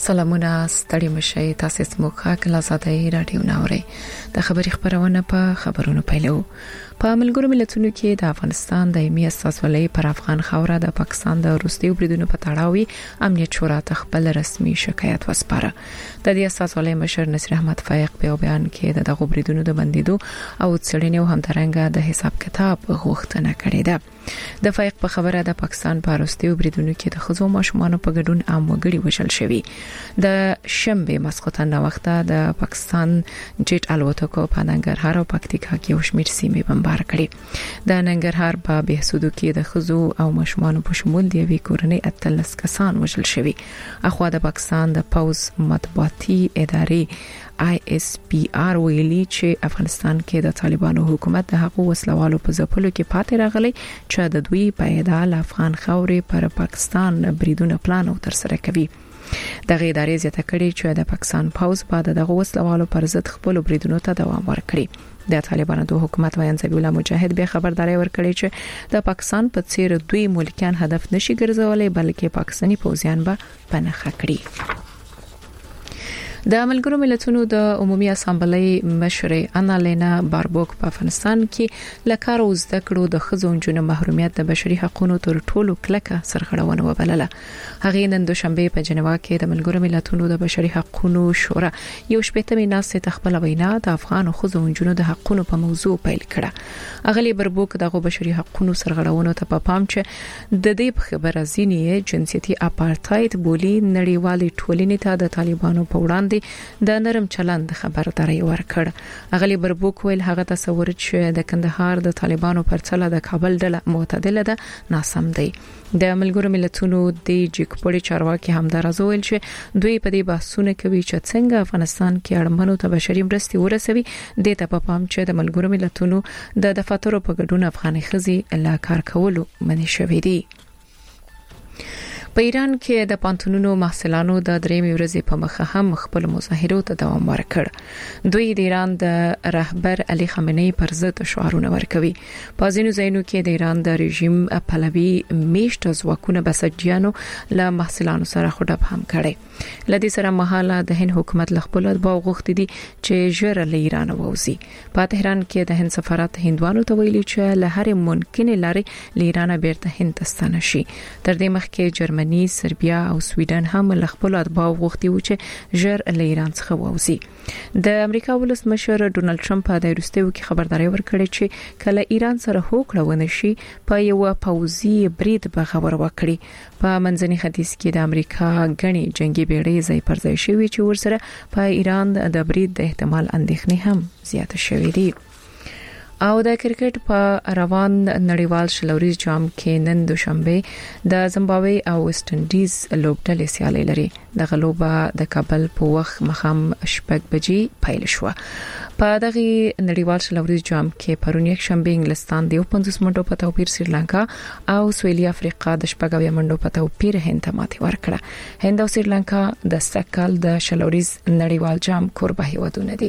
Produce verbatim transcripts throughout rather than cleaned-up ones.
سلامونه ستړي مشي تاسو سموخه کله زاده رادیو ناوري د خبري خبرونه په خبرونو پیلو په ملګرو ملتونو کې د افغانستان د ایمي اساسولۍ پر افغان خوره د پاکستان د روسي بریدونو په تړاوي امنیت شورا خپل رسمي شکایت وسپاره د دې اساسولۍ مشر نصر احمد فایق په بیان کې د دغه بریدونو د بندیدو او څېړنې او همدارنګه د حساب کتاب غوښتنه کړې ده د فایق په خبره د پاکستان په روسي بریدونو کې د خزو ماشومان په ګډون عام وګړي وشل شوی د شنبه مسقطن وخته د پاکستان جټ الوتکو په ننګرهار او پکتیکا کې وشمیر سیمې بمبار کړې د ننګرهار په بهسودو کې د خزو او ماشومان په شمول دی وی کورنۍ اتلس کسان وشل شوی اخوا د پاکستان د پوز مطبوعاتي ادارې آی اس پی آر ویلي چې افغانستان کې د طالبانو حکومت د حقوق وسلوالو په ځپلو کې پاتې راغلی چې د دوی پایدال افغان خاورې پر پاکستان بریدونه پلان او ترسره کوي دغه ادارې زیاته کړې چې د پاکستان پوز بعد دغه وسلوالو پر ضد خپل بریدونو ته دوام ورکړي د طالبانو د حکومت وایي ذبیح الله مجاهد به خبرداري ورکړي چې د پاکستان په څیر دوی ملکیان هدف نشي ګرځولای بلکې پاکستاني پوځیان به پنهخه کړي د ملګرو ملتونو د عمومي اسامبلې مشره انا لینا باربوک په افغانستان کې لکه روز د کړو د خزونجونو محرومیت د بشري حقوقو تر ټولو کلکه سرغړونه وبلله هغه نن دوشنبه په جنیوا کې د ملګرو ملتونو د بشري حقوقو شورا یو شپږمې ناسه تخپل وینا د افغان خزونجونو د حقوقو په موضوع پیل کړه اغلی باربوک دغه بشري حقوقو سرغړونه ته په پام چې د دې خبره ځینی جنسيتي اپارټایډ بولی نړیوالې ټولنې ته د طالبانو په وړاندې د نرم چلند خبرداري ورکړ اغلی باربوک ویل هغه تصور چې د کندهار د طالبانو پر څله د کابل ډله معتدله ده ناسم دی د ملګرو ملتونو د جګپړې چارواکي همدارز ویل چې دوی په دې بحثونه کوي چې څنګه افغانستان کې اړمنو ته بشري مرستې ورسوي د ته په پام چې د ملګرو ملتونو د دفاترو په ګډون افغاني خزي لا کار کولو منې شوې دي په ایران کې د پانتونونو محصلانو د درېمې ورځې په مخه هم خپل مظاهرو ته دوام ورکړ دوی د ایران د رهبر علي خامنه‌ای پر ضد شعارونه ورکوي په ځینو ځایونو کې د ایران د رژیم پهلوي میشت ځواکونه بسجیانو له محصلانو سره خډب هم کړي لدې سره مهاله د هند حکومت له خپل اتباع غوښتي دي چې ژر له ایران ووزي په تهران کې د هند سفارت هندوانو ته ویلي چې له هر ممکنه لارې له ایران بیرته هند ته ستنه شي تر دې مخکې جرمني سربیا او سویډن هم له خپل اتباع غوښتي و چې ژر له ایران څخه ووزي د امریکا ولسمشر ډونالد ټرمپ د روسیې کې خبرداري ورکړې چې کله ایران سره هوکړه ونشي په یو پوځي برید بغور وکړي په منځني ختیځ کې د امریکا غني جنگي بیړۍ ځای پر ځای شوی چې ورسره په ایران د برید د احتمال اندېښنې هم زیاته شوې دي او د کرکټ په روان نړیوال شلوريز جام کې نن دوشنبه د زمبابوې او ویسټ انډیز لوبډلې سیالي لري د غلوبه د کابل په وخت مخام شپږ بجې پیل شو په دغه نړیوال شلوريز جام کې پرون یک شنبه انګلستان د پنځوس منټو په توپیر سریلانکا او سویلي افریقا د شپږ منټو په توپیر هند ته ماتې ورکړه هند او سریلانکا د سکل د شلوريز نړیوال جام کوربه هیوادونه دي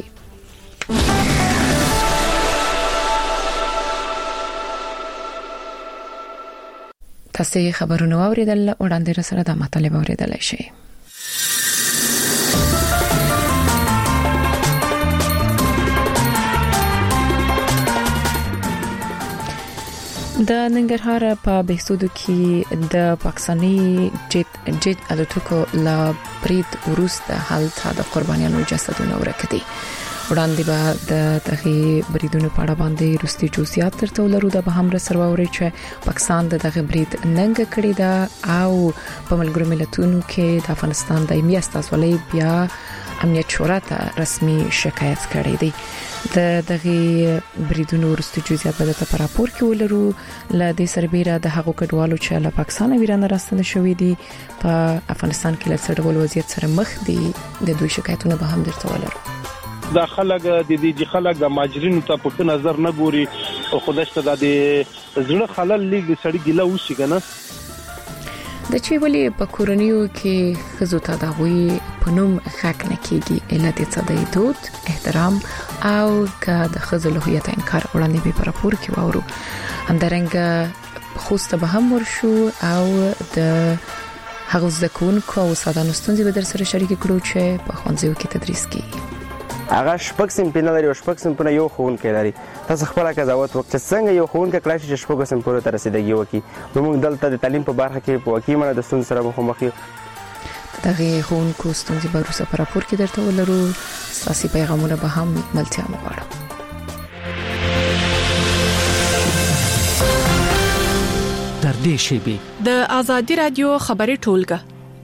تاسو خبرونه اوریدل وړاندې سره د مطلب اوریدل شي د ننګرهار په بهسودو کې د پاکستاني جټ جټ الوتکو لا برید وروسته حالت د قربانیانو جسدونه ورکړي وړاندې به د دغه بریدونو په اړه باندې روسي جزئیات ترته ولرو د به هم سره ووري چې پاکستان د دغه برید ننګ کړی دا او په ملګرو ملتونو کې د افغانستان د ایمي استازولۍ بیا امنیت شورا ته رسمي شکایت کړی دی د دغه بریدونو ورستي جزئیات به د راپور کې ولرو ل دې سربېره د هغو کډوالو چې له پاکستان ویرانه راستنه شوې دي په افغانستان کې له څه ډول وضعیت سره مخ دي د دوی شکایتونه به هم درته ولرو دا خلک د دې خلک د ماجرینو ته په نظر نه ګوري او خودشته د زړه خلل لګ سړی ګیله وشي کنه د چی ولی په کورنیو کې خزو ته دغوی پنوم حق نه کیږي اله د صدې دود احترام او که د خزو له هویت انکار وړاندې به پر پور کې وورو همدارنګه خوسته به هم ورشو او د هغه ځکهونکو او سادهانو ستونزې به در سره شریک کړو چې په ښوونځیو کې تدریس کوي. هغه شپږ صنفونه لري او شپږ صنفونه یو ښوونکی لري. تاسو خپله قضاوت وکړئ چې څنګه یو ښوونکی کولای شي چې شپږو صنفونو ته رسیدګي وکړي. نو موږ دلته د تعلیم په برخه کې په واقعي معنی د ستونزو سره مخامخ یو. دغه ښوونکو ستونزې به وروسته په راپور کې درته ولرو. ستاسې پیغامونه به هم ملتیا مو غواړو. در دې شیبې د آزادي رادیو خبري ټولګه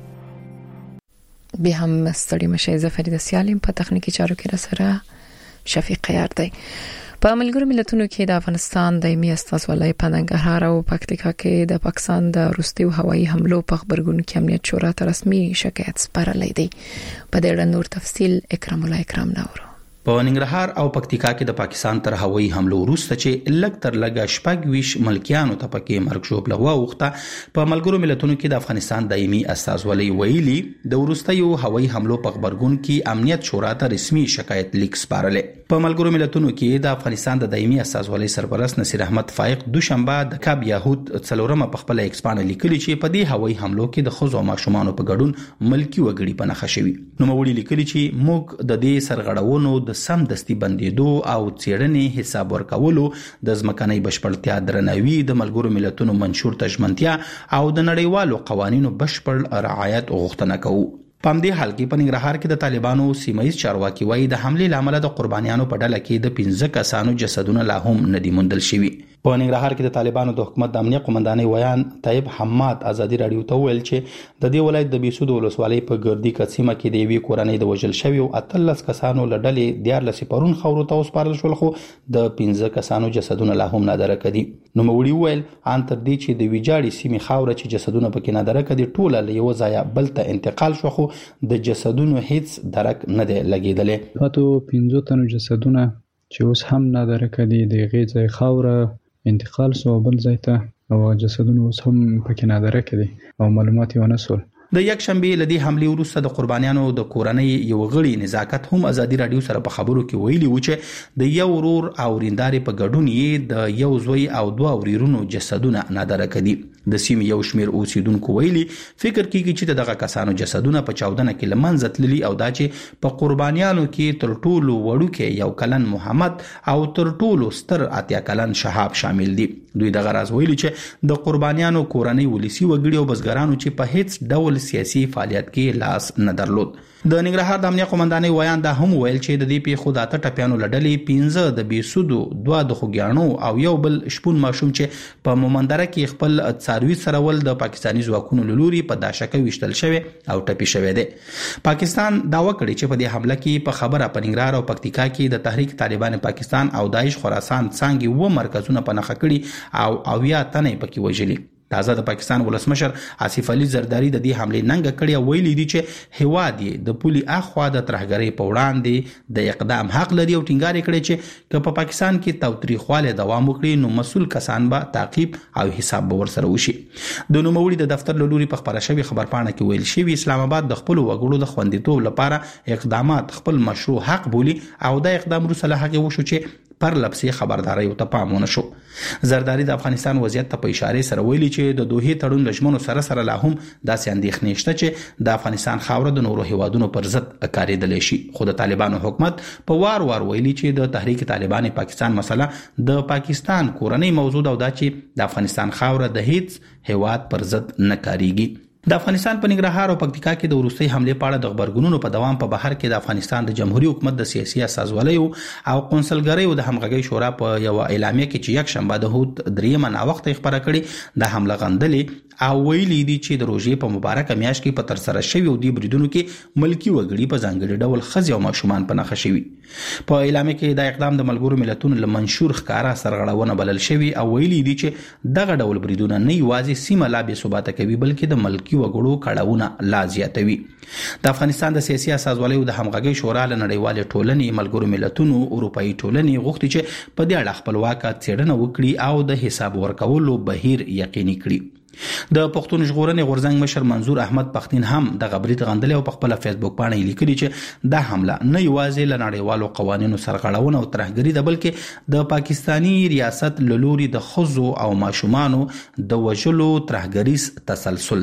به هم ستړي مشه. زه فریده سیالم په تخنیکی چارو کې را سره شفیق یار دی. په ملګرو ملتونو کې د افغانستان دایمي استازولۍ په ننګرهار او پکتیکا کې د پاکستان د روسي هوایي حملو په خبرګون کې امنیت شورا ته رسمي شکایت سپارلې دی. په دې اړه نور تفصیل اکرام الله اکرام نورو. په ننګرهار او پکتیکا کې د پاکستان تر هوایي حملو وروسته چې لږ تر لږه شپږ ویش ملکیانو ته پکې مرګ ژوبل غوښته، په ملګرو ملتونو کې د افغانستان دایمي استازولۍ ویلي د وروستیو هوایي حملو په خبرګون کې امنیت شورا ته رسمي شکایت لیک سپارلې. په ملګرو ملتونو کې د افغانستان د دایمي استازولۍ سرپرست نصیر احمد فائق دوشنبه د کاب یهود څلورمه په خپل ایکسپان لیکلي چې په دې هوایي حملو کې د ښځو او ماشومانو په ګډون ملکی وګړي په نښه شوي. نو موږ لیکلي چې موږ د دې سرغړونو د سم دستي بندیدو او څېړنې حساب ورکولو د ځمکنۍ بشپړتیا درناوي، د ملګرو ملتونو منشور ته ژمنتیا او د نړیوالو قوانینو بشپړ رعایت غوښتنه کوو. په همدې حال کې په ننګرهار کې د طالبانو سیمایي چارواکي وایي د حملې لامل د قربانیانو په ډله کې د پنځه کسانو جسدونه لا هم نه دي موندل شوي. په ننګرهار کې د طالبانو د حکومت د امنیه قومندانۍ ویان طیب حماد ازادي رادیو ته ویل چې د دې ولایت د بیسود ولسوالۍ په ګردی کڅیمه کې د یوې کورنۍ د وژل شوي او اتلس کسانو له ډلې دیارلس پرون خاورو ته وسپارل شول، خو د پنځه کسانو جسدونه لا هم نادره دي. نوموړي ویل ان تر دې چې د ویجاړې سیمې خاوره چې جسدونه پکې نادره دي ټوله له یو ځایه بل ته انتقال شو، خو د جسدونو هیڅ درک نه دی لګیدلی. پاتو پنځه تنو جسدونه چې اوس هم نادره دي د هغې ځای خاوره انتقال سو بل ځای ته او جسدونه اوس هم پکې نادره کړي او معلومات یې ونه سول. د یک شنبه لدی حمله وروسته د قربانیانو د کورنۍ یو غړي نزاکت هم ازادي رادیو سره په خبرو کې ویلي و چې د یو ورور او ریندارې په ګډون یې د یو زوی او دوه وريرونو جسدونه نادره کړي. د سیمې یو شمیر اوسیدونکو ویلي فکر کیږي چې دغه کسانو جسدونه په چاودنه کې لمنځه تللي او دا چې په قربانیانو کې تر ټولو وړوکی یو کلن محمد او تر ټولو ستر اتیا کلن شهاب شامل دي. دوی دغه راز ویلي چې د قربانیانو کورنۍ ولسی وګړي او بزګرانو چې په هیڅ ډول سیاسي فعالیت کې لاس نه درلود. د ننګرهار د امنیه قومندانۍ ویان دا هم ویل چې د دې پیښو د اته ټپیانو لړلې پنځه د بیسودو دوه د خوګیانو او یو بل شپون ماشوم چې په مومندره کې خپل څاروي سرول د پاکستاني ځواکونو لوري په داشکه وشتل شوی او ټپي شوی دی. پاکستان داوا کړی چې په دې حمله کې په خبره په ننګرهار او پکتیکا کې د تحریک طالبان پاکستان او داعش خراسان څنګه و مرکزونه په نښه کړي او اویا تنه پکې وژلي. تازه د پاکستان ولسمشر آصف علي زرداری د دې حمله ننګ کړی او ویلي دی چې هواد د پولي اخوا د ترهګرۍ په وړاندې د اقدام حق لري او ټینګار کړی چې په پاکستان کې تاوتریخواله دوام وکړي نو مسؤل کسان به تعقیب او حساب به ورسره وشي. د نوموړي د دفتر لوري په خبره شوی خبرپاڼه کې ویل شوی اسلام آباد د خپل وګړو د خوندیتوب لپاره اقدامات خپل مشروع حق بولي او دا اقدام وروسته له هغه وشو چې پر لپسې خبرداري او ته پامونه شو. زرداری د افغانستان وضعیت ته په اشاره سره ویلي چې د دوه تړون لجمنو سره سره لا هم داسې اندېښنې شته چې د افغانستان خاوره د نورو هیوادونو پر ضد کارېدلی شي. خو د طالبانو حکومت په وار وار ویلي چې د تحریک طالبان پاکستان مسله د پاکستان کورنۍ موضوع او دا چې د افغانستان خاوره د هیڅ هیواد پر ضد نه کاریږي. د افغانستان په ننګرهار او پکتیکا کې د وروستي حمله په اړه د خبرګونونو په دوام په بهر کې د افغانستان د جمهوریت حکومت د سیاسي استازولۍ او قونسلګریو د همغږي شورا په یو اعلامیه کې چې یک شنبه د هوت دریمه نا وخت خبره کړې د حمله غندلې او ویلي دي چې د روژې په مبارکه میاشت کې په تر سره شوی او د بریدونو کې ملکی وګړي په ځانګړي ډول ښځې او ماشومان په نښه شوي. په اعلامیه کې دا اقدام د ملګرو ملتونو له منشور ښکارا سرغړونه بلل شوی او ویلي دي چې دغه ډول بریدونه نه یوازې سیمه لا بې ثباته کوي بلکې د ملکی وګړو کړهونه لا زیاتوي. د افغانستان د سیاسي استازولۍ د همغږي شورا له نړیوال ټولنې ملګرو ملتونو اروپאי ټولنې غوښتي چې په دې اړه خپلواکه څېړنه وکړي او د حساب ورکولو بهیر یقیني کړي. د پښتون ژغورنې غورځنګ مشر منظور احمد پښتين هم د غبرګ غندلې او په خپل فیسبوک باندې لیکلي چې دا حمله نه یوازې له نړیوالو قوانینو سرغړونه او ترهګري ده بلکې د پاکستانی ریاست لوري د خزو او ماشومانو د وژلو ترهګریز تسلسل ده.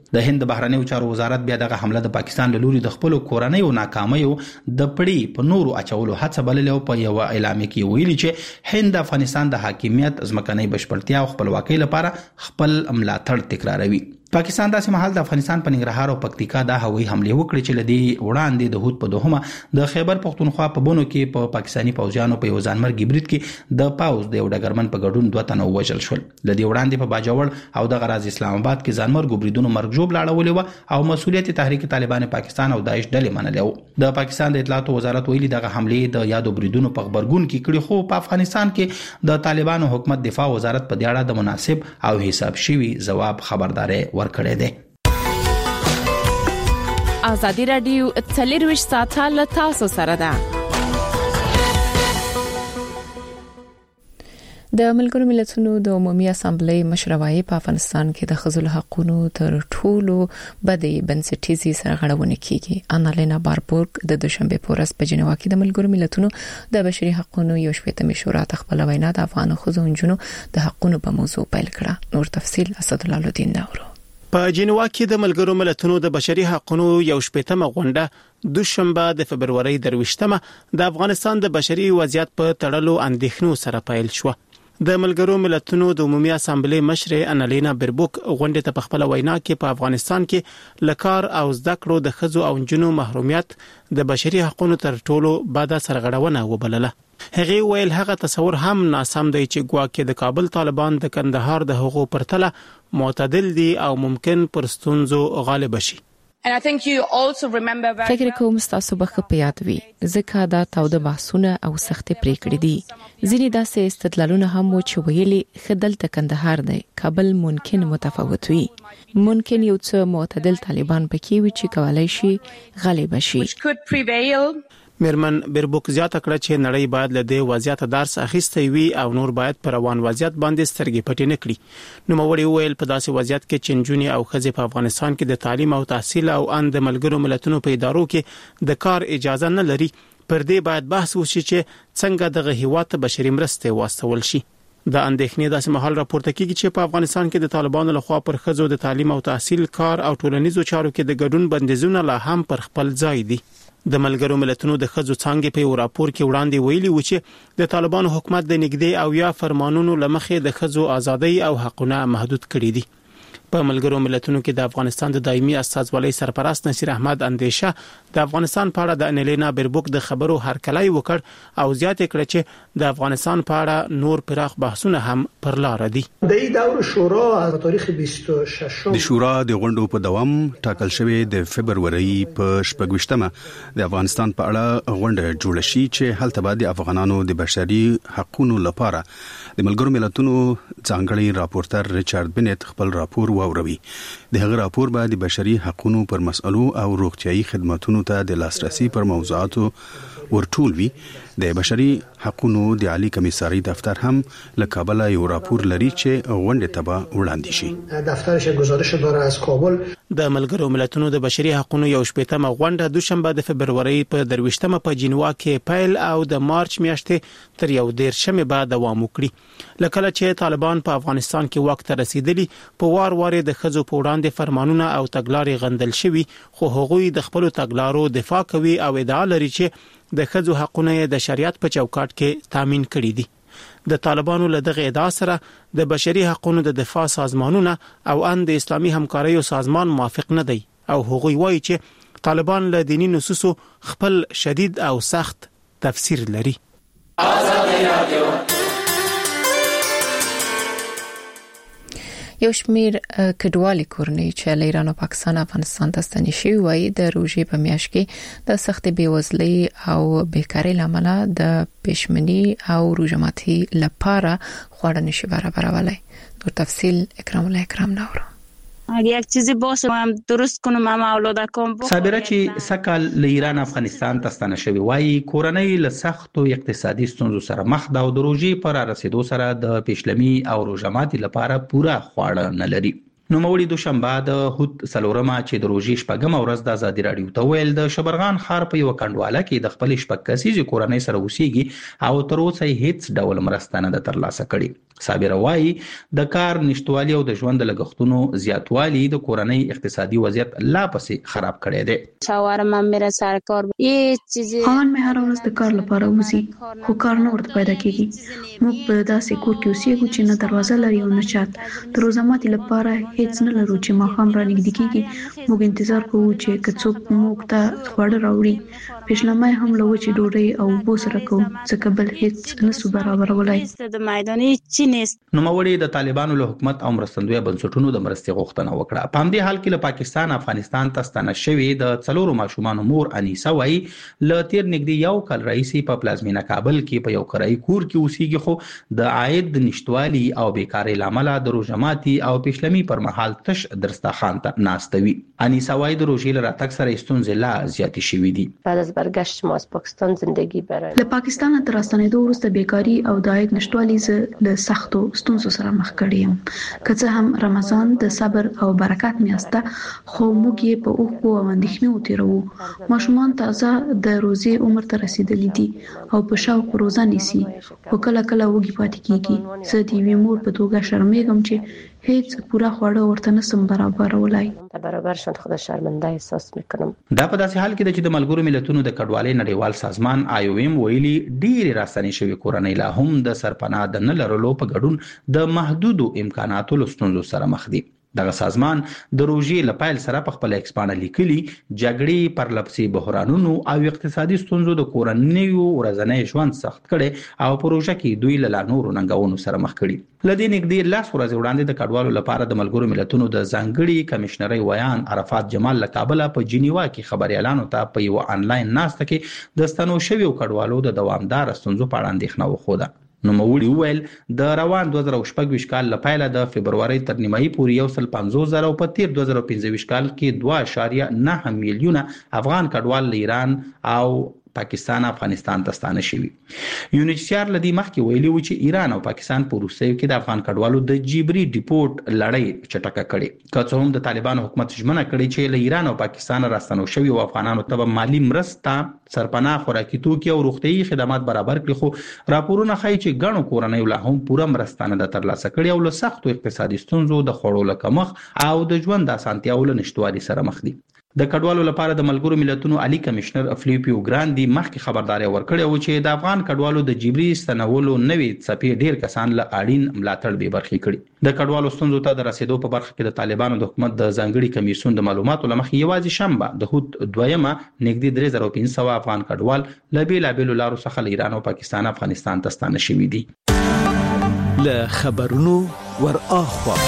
د هند بهرنیو چارو وزارت بیا دغه حمله د پاکستان له لوري د خپل کورنۍ او ناکامیو د پړی په نورو اچولو هڅه بللې او په یو اعلان کې ویلي چې هند افغانستان د حاکمیت ځمکنۍ بشپړتیا او خپلواکۍ لپاره خپل ملاتړ تکراروي. پاکستان داسې مهال د افغانستان په ننګرهار او پکتیکا د هوایي حمله وکړې چې لدی وړاندې د هوت په دوهمه د خیبر پختونخوا په بونو کې په پا پاکستاني پوځیانو په یو ځانمرګي برید کې د پاوز د یو ډګرمن په ګډون دوه تنه وژل شول. لدی وړاندې په باجوړ او د غراز اسلام آباد کې ځانمرګو بریدونو مرګ لاړولې و او مسؤلیت تحریک طالبان پاکستان او داعش ډلې منلې و. د پاکستان د اطلاعات وزارت ویلي دغه حمله د یادو بریدونو په خبرګون کې کړي، خو په افغانستان کې د طالبانو حکومت دفاع وزارت په دې اړه د مناسب او حساب شوی ځواب خبرداري ورکړې ده. ازادي رادیو څلرویشت ساعته له تاسو سره ده. د ملګرو ملتونو د عمومي اسامبلې مشروعي په افغانستان کې د ښځو حقوقو تر ټولو بدې بنسټیزي سرغړونه کیږي. انالینا باربورګ د دوشنبه په ورځ په جنیوا کې د ملګرو ملتونو د بشري حقوقو یو شپږمه شورا خپل وینا د افغان ښځو جنونو د حقوقو په موضوع پیل کړه. نور تفصيل اسد الله الدین داورو. په جنیوا کې د ملګرو ملتونو د بشري حقوقو یو شپږمه غونډه دوشنبه د فبرवरी درويشتمه د افغانستان د بشري وضعیت په تړلو اندېښنو سره پیل شو. د ملګرو ملتونو د عمومي اسامبلې مشر انالینا بربوک غونډه ته په خپل وینا کې په افغانستان کې لکار او زده کړو د ښځو او نجونو محرومیت د بشري حقوقو تر ټولو بده سرغړونه وبلله. هغه ویل هغه تصور هم ناسم دی چې ګواکې د کابل طالبان د کندهار د حقوقو پرتله معتدل دي او ممکن پر ستونزو غالب شي. فکر کوم تاسو به په یاد وي ځکه دا تاوده بحثونه او سختې پریکړې دي. ځینې داسې استدلالونه هم و چې ویلي خدل ته کندهار دی، کابل ممکن متفاوت وي، ممکن یو څه معتدل طالبان پکې وي چې کولای شي غالب شي. میرمن بربوک زیاته کړه چې نړۍ باید له دې وضعیت درس اخیستی وي او نور باید پر روان وضعیت باندې سترګې پټې نه کړي. نو موري ویل په داسې وضعیت کې چې نجونې او ښځې په افغانستان کې د تعلیم او تحصیل او ان د ملګرو ملتونو په ادارو کې د کار اجازه نه لري، پر دې باید بحث وشي چې څنګه دغه هیواد بشري مرستې واستول شي. د اندېښنې داسې مهال راپورته کیږي چې په افغانستان کې د طالبانو لخوا پر ښځو د تعلیم او تحصیل، کار او ټولنیزو چارو کې د ګډون بندیزونه لا هم پر خپل ځای دي. د ملګرو ملتونو د ښځو څنګه په یو راپور کې وړاندې ویلي و چې د طالبانو حکومت د نګدې او یا فرمانونو لمخې د ښځو ازادۍ او حقوقونه محدود کړي دي. په ملګرو ملتونو کې د افغانستان د دایمي استازولۍ سرپرست نصیر احمد اندیشه د افغانستان په اړه د انیلینا بربوک د خبرو هرکلی وکړ او زیاته کړه چې د افغانستان په اړه نور پراخ بحثونه هم پر لار دي. د دور شورا په تاریخ بیست و شش د شورا د غونډو په دوام ټاکل شوی د فبرवरी په شپږمه د افغانستان په اړه غونډه جوړ شي چې هلته به د افغانانو د بشري حقوقو لپاره د ملګرو ملتونو ځانګړي راپورټر ریچارډ بنت خپل راپور واوروي. د هغه راپور به د بشري حقوقو پر مسئلو او روغتيایي خدماتو ته د لاسرسي پر موضوعاتو ورټول وي. د بشري حقوقو د عالی کمیساري دفتر هم له کابل یو راپور لري چې غونډه ته وړاندې شي. دفترش گزارش داره از کابل. د ملګرو ملتونو د بشري حقوقو یو شپږمه غونډه دوشنبه د فبرवरी په درويشتمه په جنیوا کې پیل او د مارچ میاشتې تر یو دیرشمه بعد دوام وکړي. لکه چې طالبان په افغانستان کې وخت رسیدلی په وار وار د ښځو په وړاندې فرمانونه او تګلارې غندل شوي، خو هغوی د خپل تګلارو دفاع کوي او ادعا لري چې د ښځو حقوقونه د شریعت په چوکاټ کې تامین کړي دي. د طالبانو له دغه ادعا سره د بشري حقوقو د دفاع سازمانونه او ان د اسلامي همکاریو سازمان موافق نه دی او هغوی وایي چې طالبان له دینی نصوصو خپل شدید او سخت تفسیر لري. یو شمیر کډوالي کورنۍ چې له ایران او پاکستان افغانستان ته ستنې شوي وای د روزي په میاشت کې د سخت بیوزلۍ او بیکاری لامل د پښمنۍ او روزماتي لپاره خوړه نشي برابرولای. نور تفصیل اکرام الله اکرام نورو. اگه یک چیزی باشه هم درست کنم هم اولادکم بخورم. صابره چې سکل له ایران افغانستان ته ستنه شوی وای کورنۍ له سختو اقتصادي ستونزو سره مخ ده او د روزي پر رسیدو سره د پښلمي او روزماتي لپاره پوره خواړه نه لري. نو موري دوشنبه د هوت سلورمه چې د روزي شپږم ورځ د ازادي رادیو ته ویل د شبرغان ښار په یو کندواله کې د خپل شپږ کسیزې کورنۍ سره اوسېږي او تر اوسه هیڅ ډول مرسته نه ده ترلاسه کړې. صابره وایي د کار نشټوالي او د ژوند لګښتونو زیاتوالی د کورنۍ اقتصادي وضعیت لا پسې خراب کړی دی. شاورم هم میره سر کار یه چیزی خان مې هر ورځ د کار لپاره وځي خو کار نه ورته پیدا کیږي. موږ په داسې کور کې اوسېږو چې نه دروازه لري او نه چت. د روزماتي لپاره هیڅ نه لرو چې ماښام را نږدې کیږي. موږ انتظار کوو چې که څوک موږ ته خواړه راوړي. پېشلمۍ هم له وچې ډوډۍ او اوبو سره کوو ځکه بل هیڅ نسو برابرولای. د میداني چی نیست. نوموړي د طالبانو له حکومت او مرستندویه بنسټونو د مرستې غوښتنه وکړه. په همدې حال کې له پاکستان افغانستان ته ستنه شوې د څلورو ماشومانو مور انیسه وایي له تیر نږدې یو کال راهیسې په پلازمینه کابل کې په یو کرایي کور کې اوسېږي خو د عاید نشټوالي او بیکارۍ له امله د روژه ماتي او پېشلمي پر مهال تش درستخان ته ناسته وي. انیسه وایي د روژې له راتګ سره ستونزې لا زیاتې شوې دي. بعد از برگشت ما از پاکستان زندگی برای له پاکستان تر راستنېدو وروسته بیکاري او د عاید نشټوالي زه له سختو ستونزو سره مخ کړی یم. که څه هم رمضان د صبر او برکت میاشت ده خو موږ یې په اوښکو او اندېښنو تېروو. ماشومان تازه د روزې عمر ته رسېدلي دي او په شوق روزه نیسي خو کله کله وږي پاتې کیږي. زه د یوې مور په توګه شرمېږم چې هیڅ پوره خواړه ورته نسم برابرولای. برابرشان خود شرمنده احساس میکنم. دا په داسې حال کې د چې د ملګرو ملتونو د کډوالۍ نړیوال سازمان آی او ایم ویلي ډېری راستنې شوې کورنۍ لا هم د سرپناه د نه لرلو په ګډون د محدودو امکاناتو له ستونزو سره مخ دي. دغه سازمان د روژې له پیل سره په خپل ایکسپانه لیکلي جګړې پرلپسې بحرانونو او اقتصادي ستونزو د کورنیو ورځنی ژوند سخت کړي او په روژه کې دوی له نورو ننګونو سره مخ کړي. لدې نږدې لاس ورځې وړاندې د کډوالو لپاره د ملګرو ملتونو د ځانګړي کمشنرۍ ویان عرفات جمال له کابل په جنیوا کې خبريالانو ته په یو انلاین ناسته کې د ستنو شویو کډوالو د دوامدار ستونزو په اړه اندېښنه وښوده. نو موري ویل د روان دوه زره شپږ کال له پیله د فبرवरी تر نیمایي پورې یو سل پنځوس زره او په تیر دوه زره پنځه کال کې دوه اعشاریه نه میلیونه افغان کډوال له ایران او پاکستان افغانستان ته ستانه شوي. یونیسیار لدی مخکې ویلي و چې ایران او پاکستان په روسیې کې د افغان کډوالو د جبري ډیپورت لړۍ چټکه کړي. که څه هم د طالبانو حکومت ژمنه کړې چې له ایران او پاکستان راستنو شوي او افغانانو ته مالی مرسته سرپناه خوراکي توکي او روغتيایي خدمات برابر کړي خو راپورونه ښایي چې ګڼو کورنۍ لا هم پوره مرسته نه ده ترلاسه کړې او له سختو اقتصادي ستونزو د خوړو له کمښت او د ژوند د اسانتیاوو له نشټوالي سره مخ دي. د کډوالو لپاره د ملګرو ملتونو عالی کمشنر فلیپیو ګراندي مخکې خبرداري ورکړې و چې د افغان کډوالو د جبري ستنولو نوې څپې ډیر کسان له اړین ملاتړ به برخې کړي. د کډوالو ستونزو ته د رسیدو په برخه کې د طالبانو د حکومت د ځانګړي کمیسیون د معلوماتو لمخې یوازې شنبه د هوت دویمه نږدې درې زره پنځه سوه افغان کډوال له بیلابېلو لارو څخه له ایران او پاکستان افغانستان ته ستانه شوي دي. له خبرونو ور اخوا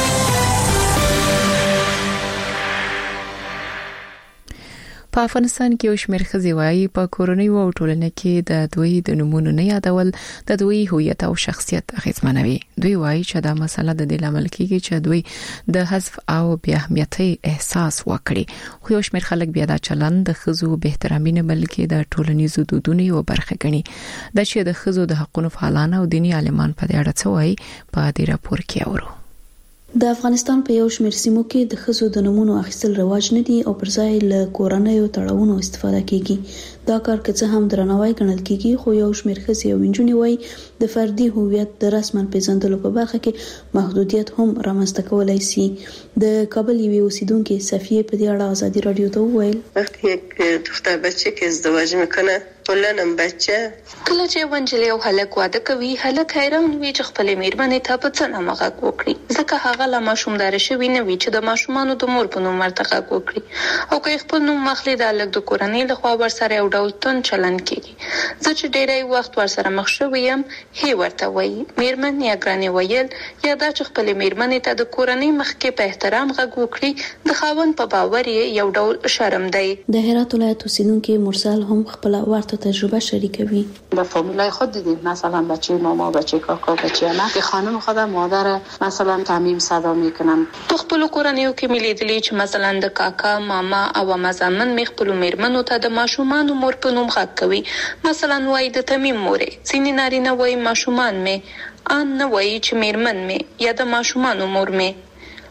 په افغانستان کې یو شمېر ښځې وایي په کورنۍ او ټولنه کې د دوی د نومونو نه یادول د دوی هویت او شخصیت اغیزمنوي. دوی وایي چې دا مسله د دې لامل کېږي چې دوی د حذف او بې اهمیتۍ احساس وکړي. خو یو شمېر خلک بیا دا چلند د ښځو به احترامي نه بلکې د ټولنیزو دودونو یو برخه ګڼي. دا چې د ښځو د حقوقو فعالان او دینی عالمان په دې اړه څه وایي په دې راپور کې اورو. د افغانستان په یو شمېر سیمو کې د ښځو د نومونو اخیستل رواج نه دي او پر ځای له کورنیو تړاوونو استفاده کیږي. دا کار که څه هم درناوی ګڼل کیږي خو یو شمېر ښځې او نجونې وایي د فردي هویت د رسما پیژندلو په برخه کې محدودیت هم رامنځته کولای شي. د کابل یوې اوسیدونکې صفیه په دې اړه ازادي رادیو ته وویل وقتی یک دختر بچه که ازدواج میکنه ولنم بچه کله چې ونجلې او هلک واده کوي هلک حیران وي چې خپلې میرمنې ته په څه نامه غږ وکړي ځکه هغه لا ماشومداره شوی نه وي چې د ماشومانو د مور په نوم ورته غږ وکړي او که خپل نوم اخلي د هلک د کورنۍ لخوا ورسره یو ډول تون چلند کیږي. زه چې ډېری وخت ورسره مخ شوی یم هی ورته وایي میرمن یا ګرانې ویل یا دا چې خپلې میرمنې ته د کورنۍ مخکې په احترام غږ وکړي د خاوند په باور یې یو ډول شرم دی. د هرات ولایت اوسیدونکې مرسل هم خپل ورته تجربه شریکوي. با فامیلای خود دیدیم مثلا بچه ماما بچه کاکا بچه ما که خانم خودم مادر مثلا تعمیم صدا میکنم تو خپل کورنیو کې ملیدلی چې مثلا د کاکا ماما او مزامن می خپل میرمنو ته د ماشومان مور په نوم غږ کوي. مثلا وای د تمیم مورې ځینې نارینه وای ماشومان می ان نه وای چې میرمن می یا د ماشومان مور می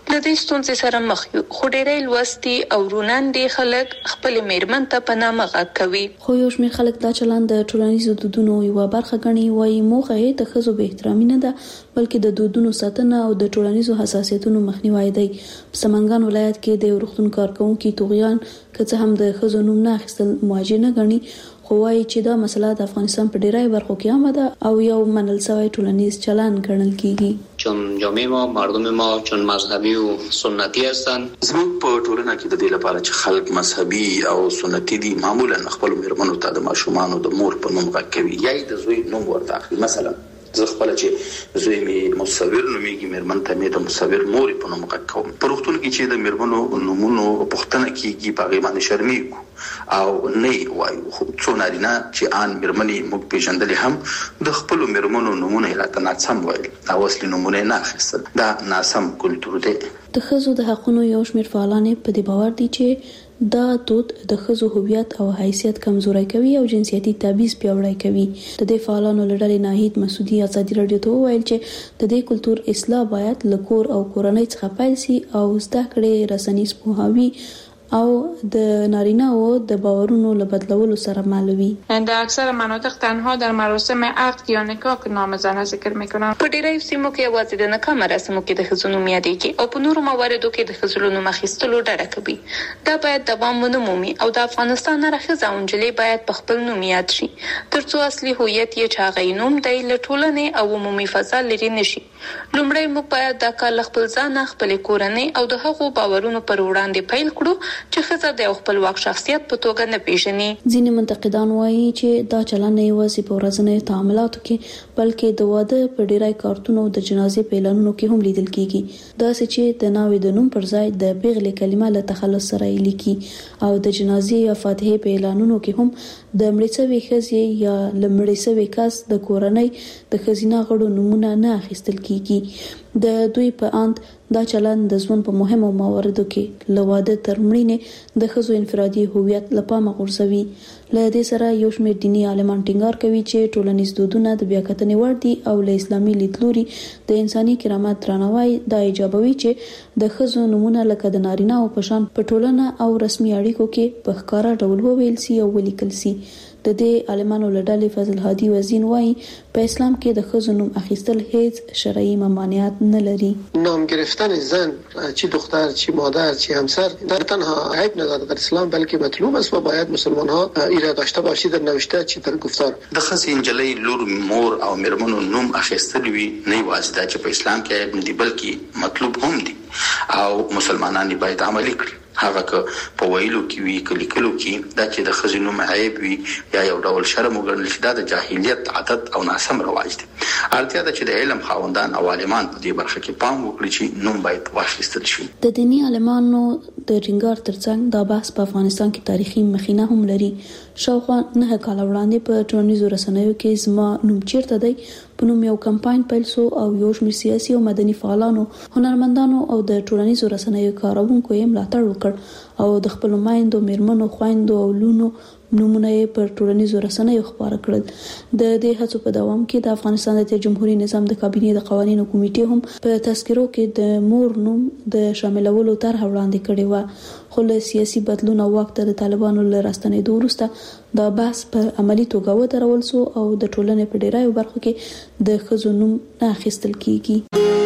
لدې ستونزې سره مخ یو خو ډېرې لوستي او روناندې خلک خپل میرمن ته په نامه غږ کوي. خو یو شمېر خلک دا چلند د ټولنیزو دودونو یوه برخه ګڼي، وایي موخه یې د ښځو به احترامي نه ده بلکې د دودونو ساتنه او د ټولنیزو حساسیتونو مخنیوی دی. په سمنګان ولایت کې د روغتون کارکونکو توغیان که څه هم د ښځو نوم نه اخیستل مواجه نه ګڼي، خو وایي چې دا مسله د افغانستان په ډیری برخو کې عامه ده او یو منل شوی ټولنیز چلند ګڼل کیږي. چون جامعه ما مردم ما چون مذهبی او سنتی هستند، زموږ په ټولنه کې د دې لپاره چې خلک مذهبي او سنتي دي معمولا خپل میرمنو ته د ماشومان د مور په نوم غږ کوي یا د زوی نوم ورته اخلي. مثلا زه خپل چې زوی می مصور نومېږي، میرمن ته مې د مصور مور په نوم غږ کوم. په روغتون کې چې د میرمنو نومونو پوښتنه کیږي په هغه باندې شرمېږو او نه وایو، خو څو نارینه چې آن میرمنې موږ پیژندلې هم د خپل میرمنو نومونه راته ناسم وایي او اصلي نومونه نه اخیستل. دا ناسم کلتور دی. د ښځو د حقونو یو شمېر فعالان په دې باور دي چې دا دود د ښځو هویت او حیثیت کمزوري کوي او جنسیتي تبعیض پیاوړی کوي. د دې فعالانو له ډلې ناهید مسعودي ازادي رادیو ته وویل چې د دې کلتور اصلاح باید له کور او کورنۍ څخه پیل شي او زده کړې رسنیز پوهاوی او د نارینه او د باورونو له بدلولو سره مالوي. در اکثر مناطق تنها در مراسم عقد یا نکاح که نام زن ذکر میکنن. په ډیری سیمو کې یوازې د نکاح مراسمو کې د ښځو نوم یادېږي او په نورو مواردو کې د ښځو نوم اخیستلو ډډه کوي. دا باید دوام ونه مومي او د افغانستان هره ښځه او نجلۍ باید په خپل نوم یاد شي ترڅو اصلي هویت یې چې هغه نوم دی له ټولنې او عمومي فضا لرې نشي. لومړی موږ باید دا کار له خپل ځانه، خپلې کورنۍ او د هغو باورونو پر وړاندې پیل کړو چې ښځه د خپلواک شخصیت په توګه نه پیژني. ځینې منتقدان وایي چې دا چلند نه یوازې په ورځنیو تعاملاتو کې بلکې د واده په ډیری کارتونو او د جنازې په اعلانونو کې هم لیدل کیږي. داسې چې د ناوې د نوم پر ځای د پیغلې کلمه له تخلص سره لیکي او د جنازې یا فاتحې په اعلانونو کې هم د مړې شوې ښځې یا له مړې شوي کس د کورنۍ د ښځینه غړو نومونه نه اخیستل کیږي. د دوی په اند دا چلند د ژوند په مهمو مواردو کې له واده تر مړینې د ښځو انفرادي هویت له پامه غورځوي. له دې سره یو شمېر دیني عالمان ټینګار کوي چې ټولنیز دودونه د بیاکتنې وړ دي او له اسلامي لیدلوري د انساني کرامت درناوی دا ایجابوي چې د ښځو نومونه لکه د نارینه او په شان په ټولنه او رسمي اړیکو کې په ښکاره ډول وویل سي او ولیکل سي. د دې عالمانو له ډلې فضل هادي وزین وایي په اسلام کې د ښځو نوم اخیستل هیڅ شرعي ممانعت نه لري. نام گرفتن زن، چی دختر چی مادر چی همسر، در تنها عیب ندارد در اسلام بلکه مطلوب است و باید مسلمان ها ایره داشته باشی در نوشته چی در گفتار. د ښځې نجلۍ لور مور او میرمنو نوم اخیستل وي نه یوازې دا چې په اسلام کې عیب نه دي بلکې مطلوب هم دي او مسلمانان باید عملي کړي. هغه که په ویلو کې وي که لیکلو کې دا چې د ښځې نوم عیب وي یا یو ډول شرم وګڼل شي، دا د جاهلیت عادت او ناسم رواج دی. اړتیا ده چې د علم خاوندان او عالمان په دې برخه کې پام وکړي چې نوم باید واخیستل شي. د دیني عالمانو د ټینګار ترڅنګ دا بحث په افغانستان کې تاریخي مخینه هم لري. شاوخوا نه کال وړاندې په ټولنیزو رسنیو کې زما نوم چیرته دی په نوم یو کمپاین پیل شو او یو شمېر سیاسي او مدني فعالانو، هنرمندانو او د ټولنیزو رسنیو کارونکو یې ملاتړ وکړ او د خپلو میندو، میرمنو، خویندو او لونو نومونه یې پر ټولنیزو رسنیو خپاره کړل. د دې هڅو په دوام کې د افغانستان د جمهوریت نظام د کابینې د قوانینو کمیټې هم په تذکرو کې د مور نوم د شاملولو طرح وړاندې کړې و. خو له سیاسي بدلون او واک ته د طالبانو له راستنېدو وروسته دا بحث په عملي توګه ودرول شو او د ټولنې په ډیری برخو کې د ښځو نوم نه اخیستل کیږي.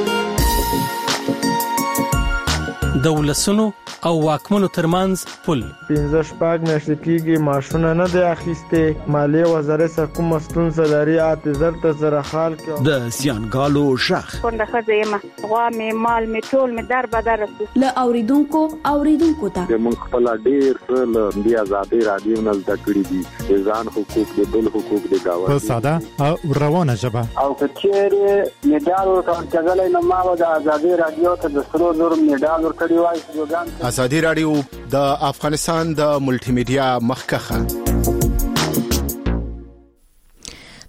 د ولسونو او واکمنو ترمنځ پل پنځه شپږ میاشتې کېږي معاشونه نه دی اخیستې. مالیې وزارت کومه ستونزه لري اته زر ته زره خال کې د زیانګالو ژغ څنګه ښځه یم غوا مې مال مې ټول مې در بدر له اوریدونکو اوریدونکو ته موږ خپل ډیر څه د آزادۍ رادیو نه زده کړي دي، ځان حقوق دي، بل حقوق دي دا په ساده او روانه ژبه. او کچېره میډال ورکړل نو ما د آزادۍ رادیو ته د سرو زر میډال ورکړی وای. ازادي رادیو د افغانستان د ملټي میډیا مخکخه.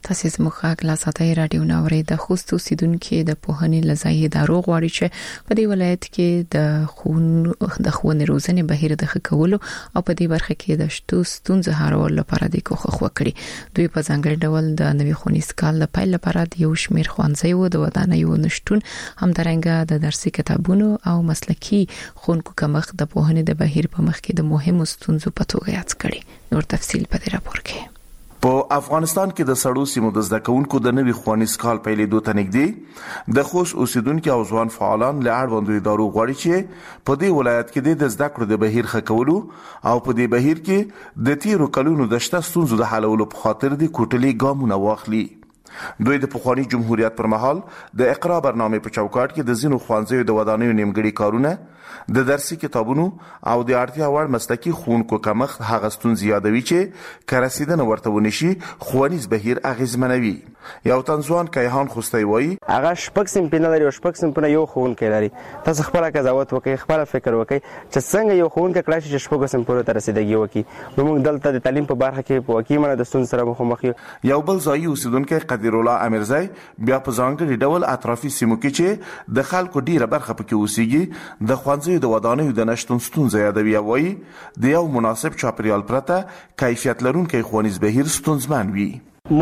تاسو زموږ غږ لا ساتي رادیو ناوري د خوست اوسیدونکو د پوهنې لزایي ادارو غواړي چې په دې ولایت کې د خون د خون روزنې بهیر د خکولو او په دې برخه کې د شتو ستونزې هارول لپاره د کوخ وکړي دوی په ځانګړي ډول د نوي خونیز کال لپاره لپاره د یو شمیر خوانځي د ودانیو نشټون همدارنګه د درسي کتابونو او مسلکي خونکو کمښت د پوهنې د بهیر په مخ کې د مهمو ستونزو په توګه یاد کړي نور تفصیل په دې راپور کې په افغانستان کې د سړو سیمو د زده کوونکو د نوي خوانیز کال پیلېدو ته نږدې د خوست اوسیدونکو او ځوان فعالان له اړوندو ادارو غواړي چې په دې ولایت کې د زده کړو د بهیر خکولو او په دې بهیر کې د تیرو کلونو د شته ستونزو د حلولو په خاطر د کوټلي ګامونه واخلي. دوی د پخوانی جمهوریت پر مهال د اقرا برنامه په چوکاټ کې د زینو خوانځي د ودانیو نیمګړي کارونه د درسي کتابونو او د اړتیا وړ مسلکي خونکو کمښت هغه ستونزې یادوي چې کرسیدنه ورته ونشي خوانیز بهیر اغیزمنوي. یو تنځوان کیهان خوستي وایي هغه شپږ سم پینل لري او شپږ سم په یو خون کې لري. تاسو خپل قضاوت وکړئ، خپل فکر وکړئ چې څنګه یو خون کې کړای شي چې شپږ سم پورې تر رسیدګي وکړي. نو موږ دلته د تعلیم په برخه کې په واقعي د ستونزې سره مخامخ یو. یو بل ځای اوسیدونکو قدیر الله امیرزای بیا په ځانګړي ډول اطرافي سیمو کې چې د خلکو ډیره برخه پکې اوسېږي د خوانځي د ودانیو د نشټون ستونزې یادوي. وایي د یو مناسب چاپیریال پرته کیفیت لرونکي خوانیز بهیر ستونزمن وي.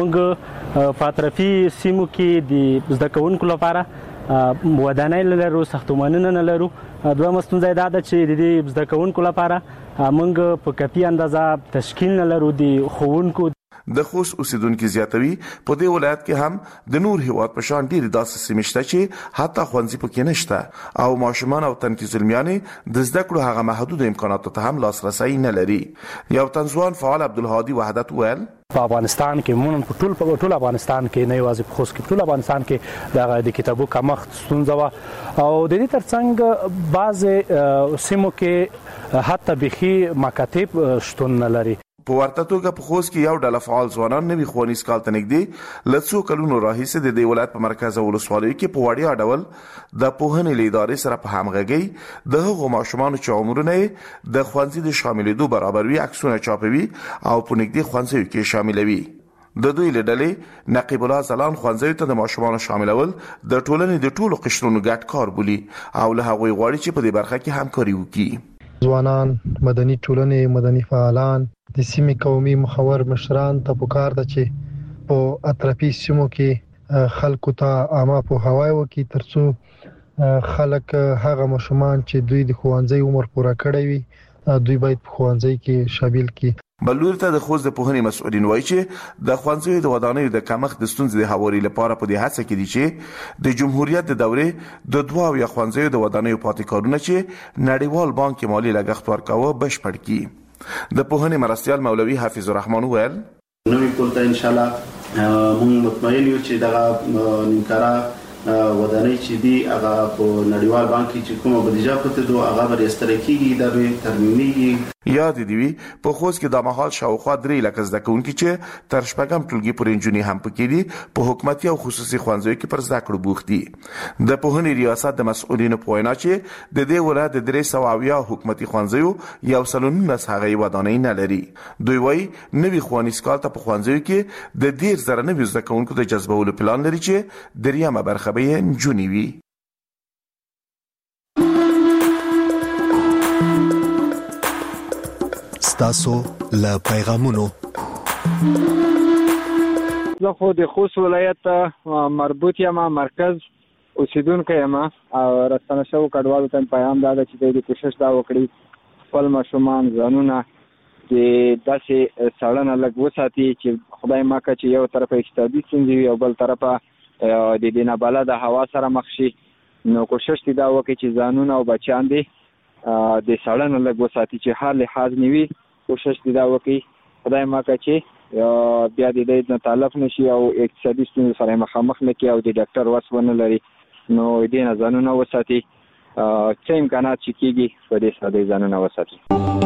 موږ په اطرافي سیمو کې د زده کوونکو لپاره ودانۍ لرو، ساختمانونه نه لرو. دوه ستونزې دا ده چې د دې زده کوونکو لپاره موږ په کافي اندازه تشکیل نه لرو د ښوونکو. د خوست اوسیدونکو زیاتوي په دې ولایت کې هم د نور هیواد په شان ډیر داسې سیمې شته چې حتی خوانځي پکې نشته او ماشومان او تنکي زلمیانې د زده کړو هغه محدود امکاناتو ته هم لاسرسي نه لري. یو تنځوان فعال عبدالهادي وحدت ویل په افغانستان کې مونږ په ټول په ټول افغانستان کې نه یوازې په خوست کې ټول افغانستان کې د کتابو کمښت ستونزه و او د دې ترڅنګ بعض سیمو کې حتی بخي مکاتب شتون نه لري. په ورته توګه په خوست کې یو ډله فعال ځوانان نوي خوانیز کال ته نږدې له څو کلونو راهیسې د دې ولایت په مرکز ولسوالۍ کې په وړیا ډول د پوهنې له ادارې سره په همغږۍ د هغو ماشومانو چې عمرونه د خوانځي د شاملېدو برابر وي عکسونه چاپوي او په نږدې خوانځیو کې شاملوي. د دوی له ډلې نقیب الله زلان خوانځیو ته د ماشومانو شاملول د ټولنې د ټولو قشرونو ګډ کار بولي او له هغوی غواړي چې په دې برخه کې همکاري وکړي. ځوانان، مدني ټولنې، مدني فعالان، د سیمې قومي مخور مشران ته پکار ده چې په اطرافي سیمو کې خلکو ته عامه پوهاوی وکړي ترڅو خلک هغه ماشومان چې دوی د ښوونځي عمر پوره کړی وي دوی باید په ښوونځي کې شامل کړي. بلور ته د خوست د پوهنې مسؤلین وایي چې د ښوونځیو د ودانیو د کمښت د ستونزې د هواري لپاره په دې هڅه کې دي چې د جمهوریت د دورې د دوه او یا ښوونځیو د ودانیو پاتې کارونه چې نړیوال بانک مالی لګښت ورکاوه بشپړ کړي. د پوهنې مرستیال مولوي حافظ الرحمن ویل نوې کول ته ان شاء الله موږ مطمئن یو چې دغه نیمکره ودانۍ چې دی هغه په نړیوال بانک کې چې کومه بودیجه پته دوه هغه به استراکیږي د به ترمیمي یاد دی وی په خوست کې د مهال شاوخوا درې لکه زده کوونکي چې تر شپږم ټولګي پورې انجونی هم پکې دي په حکومتي او خصوصي ښوونځیو کې پر زده کړو بوخت دي. د پوهنې ریاست د مسؤلینو په وینا چې د دې ولایت د درې سوه اویا حکومتي ښوونځیو یو سل و نولس هغه ودانۍ نه لري. دوی وایي نوي ښوونیز کال ته په ښوونځیو کې د ډېر زره نوي زده کوونکو د جذبولو پلان لري چې دریمه برخه به انجونی وي. ستاسو له پیغامونو زه خو د خوست ولایت مربوط یم، مرکز اوسیدونکی یم او راستنه شوو کډوالو ته پیغام دا ده چې دوی د کوشش دا وکړي خپل ماشومان ځانونه د داسې څارنه لږ وساتي چې خدای ماکه چې یو طرفه اقتصادي ستونزې وي او بل طرفه د دې نابلده هوا سره مخ شي. نو کوشش دې دا وکړي چې ځانونه او بچیان دې د څارنه لږ وساتي چې هر لحاظ نه وي. کوشش دې دا وکړي خدای ماکه چې بیا د دې نه تلف نشي او اقتصادي ستونزې سره مخامخ نه کړي او د ډاکټر وس ونه لري. نو دې نه ځانونه وساتي چې امکانات چې کېږي په دې سره دې ځانونه وساتي.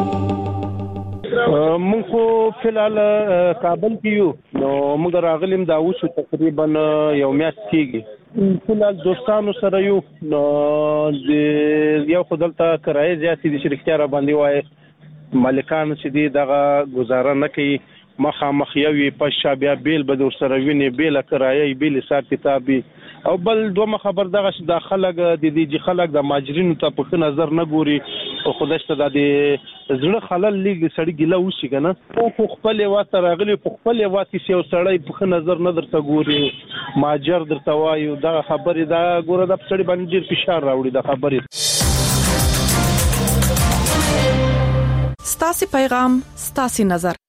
مونږ خو فلحال کابل کې یو نو موږ راغلیم دا اوس تقریبا یو میاشت کېږي فلحال دوستانو سره یو نو یو خو دلته کرایه زیاتې دي چې رښتیا را باندې وایي مالکان چې دي دغه ګزاره نه کوي مخامخ یوي پښه بیا بیل به در سره ویني بیل کرایي بیل حساب کتابي او بل دوه خبر دغه چې د خلک د دې خلک د ماجرینو ته په نظر نه ګوري او خدای ته د زړه خلل لګي سړی ګیله وشي کنه او خپل واته راغلی په خپل واته سی او سړی په نظر نه درته ګوري ماجر درته وایو دغه خبرې دا ګوره د سړی باندې ډیر فشار راوړي د خبرې. ستاسو پیغام ستاسو نظر